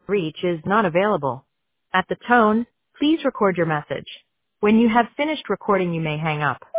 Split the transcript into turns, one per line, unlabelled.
reach is not available. At the tone, please record your message. When you have finished recording, you may hang up.